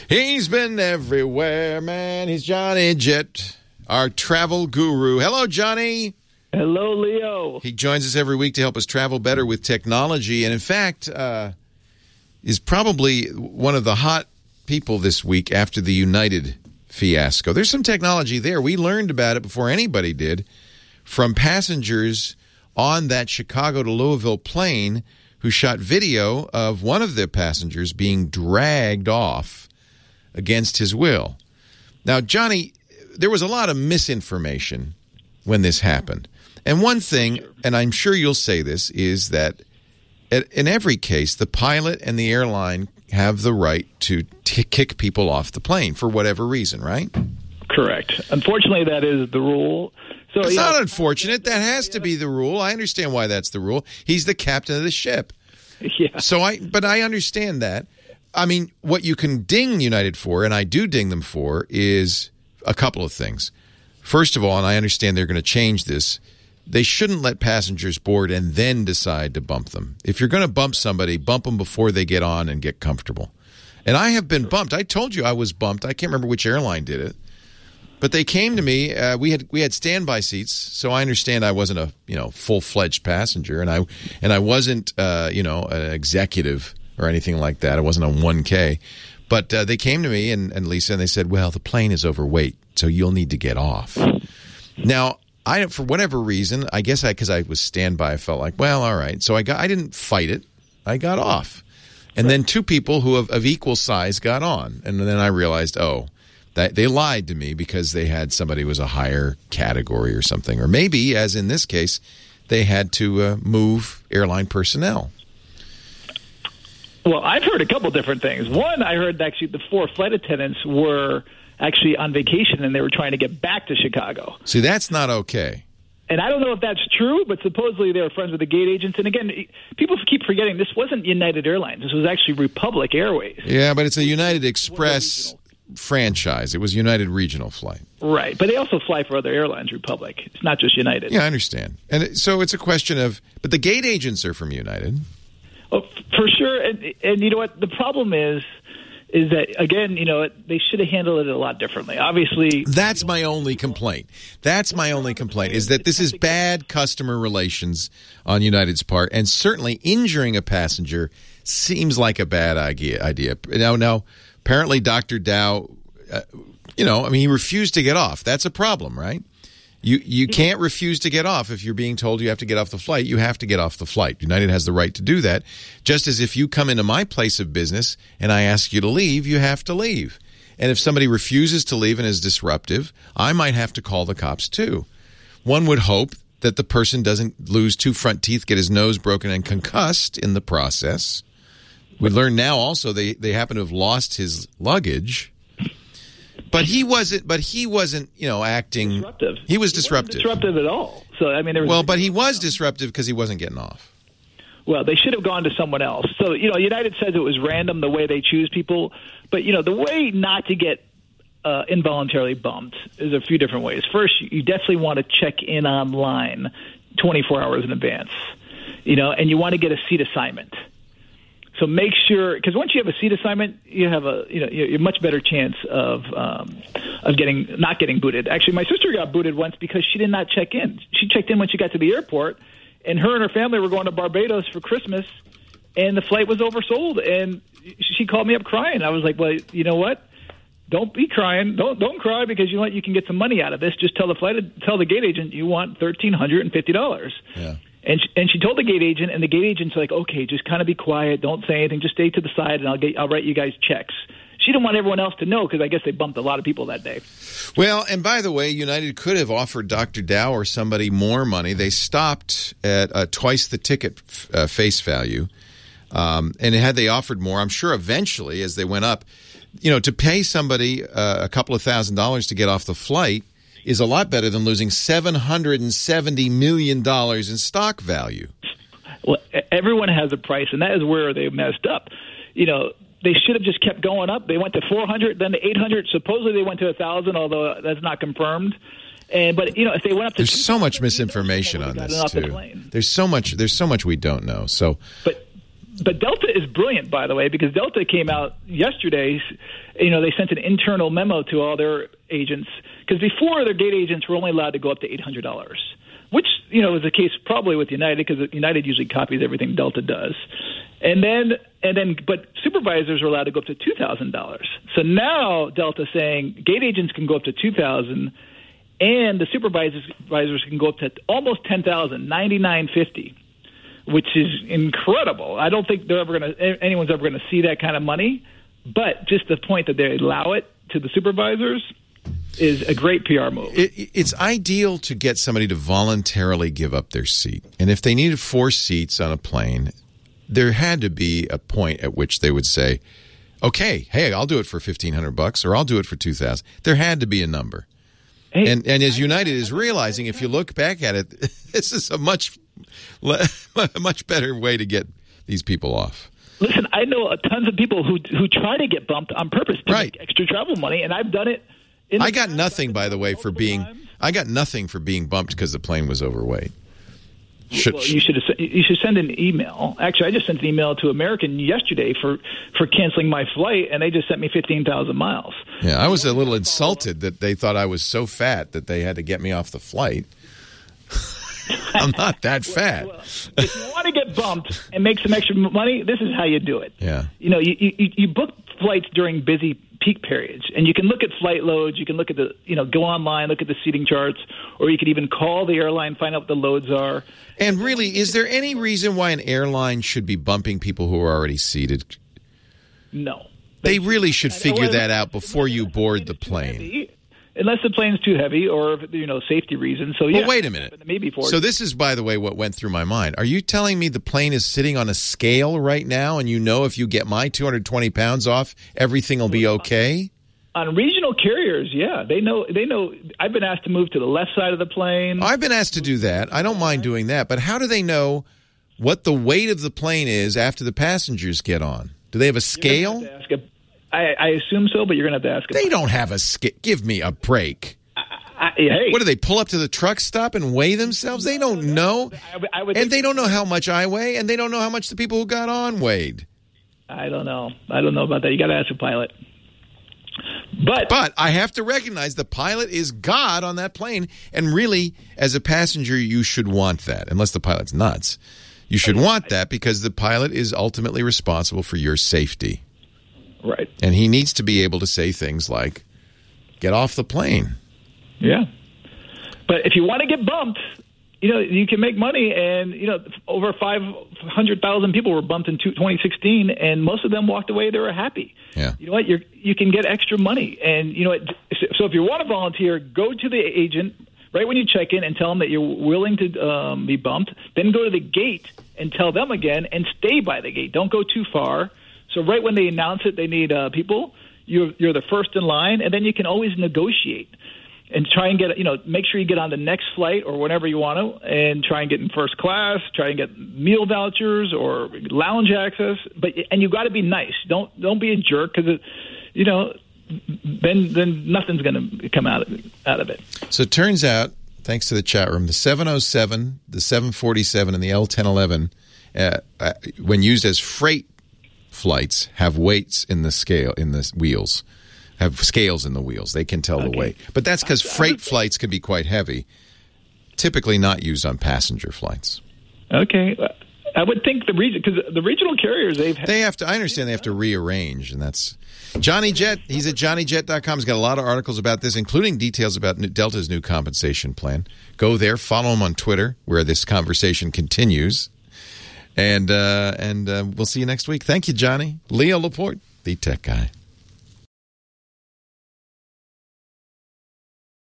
He's been everywhere, man. He's Johnny Jet, our travel guru. Hello, Johnny. Hello, Leo. He joins us every week to help us travel better with technology, and in fact, is probably one of the hot people this week after the United fiasco. There's some technology there. We learned about it before anybody did from passengers on that Chicago to Louisville plane who shot video of one of the passengers being dragged off against his will. Now, Johnny, there was a lot of misinformation when this happened. And one thing, and I'm sure you'll say this, is that in every case, the pilot and the airline have the right to kick people off the plane for whatever reason, right? Correct. Unfortunately, that is the rule. So it's not unfortunate. That has to be the rule. I understand why that's the rule. He's the captain of the ship. Yeah. But I understand that. I mean, what you can ding United for, and I do ding them for, is a couple of things. First of all, and I understand they're going to change this, they shouldn't let passengers board and then decide to bump them. If you're going to bump somebody, bump them before they get on and get comfortable. And I have been bumped. I told you I was bumped. I can't remember which airline did it. But they came to me. We had standby seats, so I understand I wasn't a full-fledged passenger, and I wasn't an executive or anything like that. I wasn't on 1K. But they came to me and Lisa, and they said, "Well, the plane is overweight, so you'll need to get off." Now, for whatever reason, I guess because I was standby, I felt like, well, all right. So I didn't fight it. I got off, and then two people who of equal size got on, and then I realized, that they lied to me because they had somebody who was a higher category or something. Or maybe, as in this case, they had to move airline personnel. Well, I've heard a couple different things. One, I heard actually the 4 flight attendants were actually on vacation and they were trying to get back to Chicago. See, that's not okay. And I don't know if that's true, but supposedly they were friends with the gate agents. And again, people keep forgetting this wasn't United Airlines. This was actually Republic Airways. Yeah, but it's a United Express franchise. It was United Regional Flight. Right, but they also fly for other airlines, Republic. It's not just United. Yeah, I understand. And so it's a question of, but the gate agents are from United. Oh, for sure. And you know what? The problem is that, again, they should have handled it a lot differently. Obviously. That's my only complaint. Is that this is bad customer relations on United's part, and certainly injuring a passenger seems like a bad idea. Now, apparently Dr. Dow, he refused to get off. That's a problem, right? You can't refuse to get off. If you're being told you have to get off the flight, you have to get off the flight. United has the right to do that. Just as if you come into my place of business and I ask you to leave, you have to leave. And if somebody refuses to leave and is disruptive, I might have to call the cops too. One would hope that the person doesn't lose 2 front teeth, get his nose broken, and concussed in the process. We learn now also they happen to have lost his luggage. But he wasn't, acting disruptive. He was disruptive. He wasn't disruptive at all. So but he was disruptive because he wasn't getting off. Well, they should have gone to someone else. So, United says it was random the way they choose people, but the way not to get involuntarily bumped is a few different ways. First, you definitely want to check in online 24 hours in advance. And you want to get a seat assignment. So make sure, because once you have a seat assignment, you have a much better chance of not getting booted. Actually, my sister got booted once because she did not check in. She checked in when she got to the airport, and her family were going to Barbados for Christmas, and the flight was oversold. And she called me up crying. I was like, well, you know what? Don't be crying. Don't cry because you can get some money out of this. Just tell the gate agent you want $1,350. Yeah. And she told the gate agent, and the gate agent's like, okay, just kind of be quiet, don't say anything, just stay to the side, and I'll write you guys checks. She didn't want everyone else to know because I guess they bumped a lot of people that day. Well, and by the way, United could have offered Dr. Dow or somebody more money. They stopped at twice the ticket face value, and had they offered more, I'm sure eventually as they went up, to pay somebody a couple of $1,000s to get off the flight is a lot better than losing $770 million in stock value. Well, everyone has a price, and that is where they messed up. They should have just kept going up. They went to 400, then to 800. Supposedly they went to 1,000, although that's not confirmed. But if they went up to, there's so much misinformation on this too. There's so much we don't know. So, but But Delta is brilliant, by the way, because Delta came out yesterday. They sent an internal memo to all their agents, because before their gate agents were only allowed to go up to $800, which is the case probably with United, because United usually copies everything Delta does. But supervisors are allowed to go up to $2,000. So now Delta's saying gate agents can go up to $2,000, and the supervisors can go up to almost $10,000, $9,950, which is incredible. I don't think anyone's ever going to see that kind of money. But just the point that they allow it to the supervisors is a great PR move. It's ideal to get somebody to voluntarily give up their seat. And if they needed 4 seats on a plane, there had to be a point at which they would say, okay, hey, I'll do it for $1,500 or I'll do it for $2,000. There had to be a number. Hey, and as United is realizing, if you look back at it, this is a much better way to get these people off. Listen, I know tons of people who try to get bumped on purpose to make extra travel money, and I've done it. I got nothing, by the way, for being bumped because the plane was overweight. You should send an email. Actually, I just sent an email to American yesterday for canceling my flight, and they just sent me 15,000 miles. Yeah, I was a little insulted that they thought I was so fat that they had to get me off the flight. I'm not that fat. Well, if you want to get bumped and make some extra money, this is how you do it. Yeah. You book flights during busy peak periods, and you can look at flight loads. You can look at go online, look at the seating charts, or you could even call the airline, find out what the loads are. And really, is there any reason why an airline should be bumping people who are already seated? No. They really should figure that out before you board the plane. Unless the plane's too heavy or, safety reasons. So, yeah. Well, wait a minute. So this is, by the way, what went through my mind. Are you telling me the plane is sitting on a scale right now, and if you get my 220 pounds off, everything will be okay? On regional carriers, yeah. They know. I've been asked to move to the left side of the plane. I've been asked to do that. I don't mind doing that. But how do they know what the weight of the plane is after the passengers get on? Do they have a scale? I assume so, but you're going to have to ask. They don't have a scale. Give me a break. Hey. What do they pull up to the truck stop and weigh themselves? They don't know. And they don't know how much I weigh, and they don't know how much the people who got on weighed. I don't know about that. You got to ask the pilot. But I have to recognize the pilot is God on that plane, and really, as a passenger, you should want that, unless the pilot's nuts. You should want that because the pilot is ultimately responsible for your safety. Right. And he needs to be able to say things like, get off the plane. Yeah. But if you want to get bumped, you can make money. And, over 500,000 people were bumped in 2016, and most of them walked away. They were happy. Yeah. You know what? You can get extra money. And, so if you want to volunteer, go to the agent right when you check in and tell them that you're willing to be bumped. Then go to the gate and tell them again, and stay by the gate. Don't go too far. So right when they announce it, they need people. You're the first in line, and then you can always negotiate and try and get make sure you get on the next flight or whenever you want to, and try and get in first class. Try and get meal vouchers or lounge access. And you got to be nice. Don't be a jerk, because then nothing's going to come out of it. So it turns out, thanks to the chat room, the 707, the 747, and the L1011, when used as freight flights, have weights in the wheels, have scales in the wheels. They can tell the weight. But that's because freight flights can be quite heavy, typically not used on passenger flights. Okay. I would think because the regional carriers, I understand they have to rearrange, and that's Johnny Jet. He's at johnnyjet.com. He's got a lot of articles about this, including details about Delta's new compensation plan. Go there, follow him on Twitter, where this conversation continues. And we'll see you next week. Thank you, Johnny. Leo Laporte, the tech guy.